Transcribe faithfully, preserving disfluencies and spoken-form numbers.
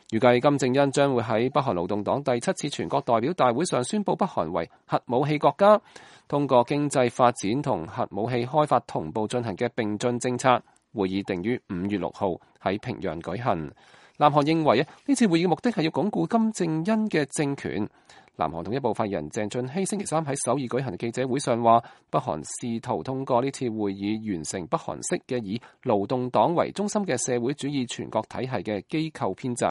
預計金正恩將會喺北韓勞動黨第七次全國代表大會上宣布北韓為核武器國家，通過經濟發展同核武器開發同步進行嘅並進政策。會議定於五月六號喺平壤舉行。南韓認為啊，呢次會議嘅目的係要鞏固金正恩嘅政權。南韓統一部發言人鄭俊熙星期三喺首爾舉行記者會上話，北韓試圖通過呢次會議完成北韓式嘅以勞動黨為中心嘅社會主義全國體系嘅機構編制。